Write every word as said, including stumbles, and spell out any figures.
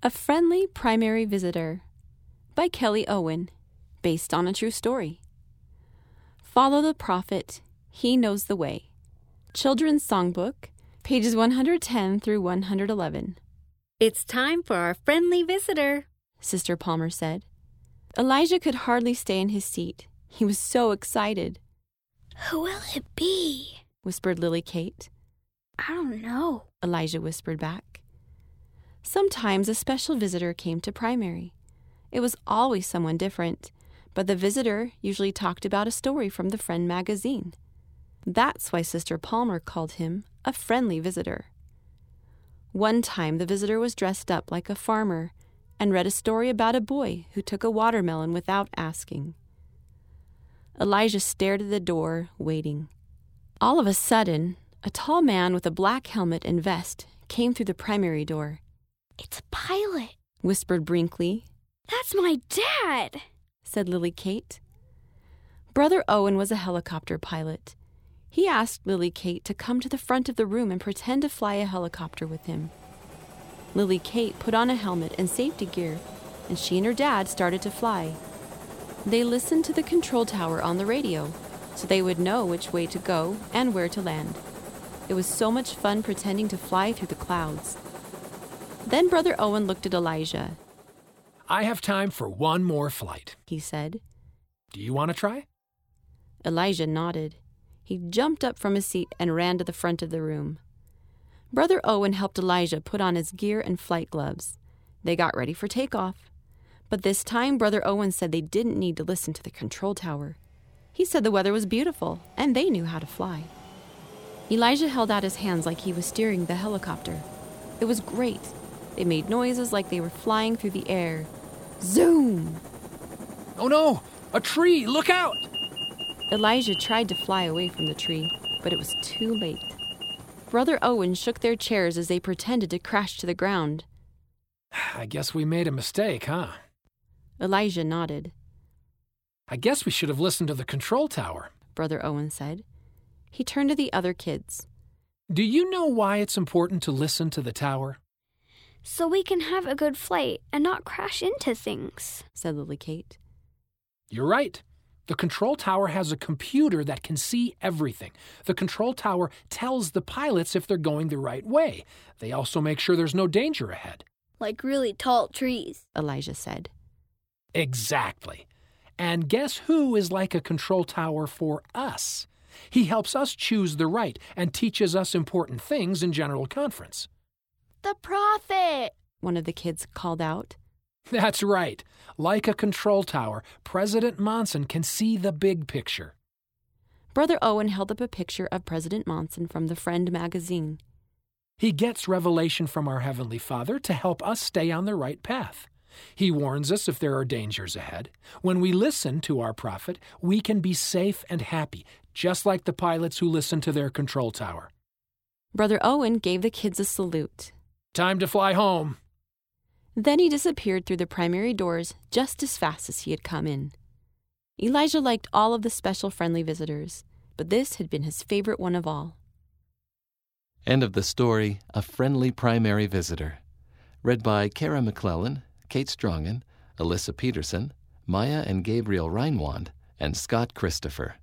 A Friendly Primary Visitor by Kelly Owen, based on a true story. Follow the prophet, he knows the way. Children's Songbook, pages one hundred ten through one hundred eleven. It's time for our friendly visitor, Sister Palmer said. Elijah could hardly stay in his seat. He was so excited. Who will it be? Whispered Lily Kate. I don't know, Elijah whispered back. Sometimes a special visitor came to primary. It was always someone different, but the visitor usually talked about a story from the Friend magazine. That's why Sister Palmer called him a friendly visitor. One time the visitor was dressed up like a farmer and read a story about a boy who took a watermelon without asking. Elijah stared at the door, waiting. All of a sudden, a tall man with a black helmet and vest came through the primary door. It's a pilot, whispered Brinkley. That's my dad, said Lily Kate. Brother Owen was a helicopter pilot. He asked Lily Kate to come to the front of the room and pretend to fly a helicopter with him. Lily Kate put on a helmet and safety gear, and she and her dad started to fly. They listened to the control tower on the radio, so they would know which way to go and where to land. It was so much fun pretending to fly through the clouds. Then Brother Owen looked at Elijah. I have time for one more flight, he said. Do you want to try? Elijah nodded. He jumped up from his seat and ran to the front of the room. Brother Owen helped Elijah put on his gear and flight gloves. They got ready for takeoff. But this time, Brother Owen said they didn't need to listen to the control tower. He said the weather was beautiful, and they knew how to fly. Elijah held out his hands like he was steering the helicopter. It was great. They made noises like they were flying through the air. Zoom! Oh no! A tree! Look out! Elijah tried to fly away from the tree, but it was too late. Brother Owen shook their chairs as they pretended to crash to the ground. I guess we made a mistake, huh? Elijah nodded. I guess we should have listened to the control tower, Brother Owen said. He turned to the other kids. Do you know why it's important to listen to the tower? So we can have a good flight and not crash into things, said Lily Kate. You're right. The control tower has a computer that can see everything. The control tower tells the pilots if they're going the right way. They also make sure there's no danger ahead. Like really tall trees, Elijah said. Exactly. And guess who is like a control tower for us? He helps us choose the right and teaches us important things in General Conference. The prophet, one of the kids called out. That's right. Like a control tower, President Monson can see the big picture. Brother Owen held up a picture of President Monson from the Friend magazine. He gets revelation from our Heavenly Father to help us stay on the right path. He warns us if there are dangers ahead. When we listen to our prophet, we can be safe and happy, just like the pilots who listen to their control tower. Brother Owen gave the kids a salute. Time to fly home. Then he disappeared through the primary doors just as fast as he had come in. Elijah liked all of the special friendly visitors, but this had been his favorite one of all. End of the story, A Friendly Primary Visitor. Read by Kara McClellan, Kate Strongen, Alyssa Peterson, Maya and Gabriel Reinwand, and Scott Christopher.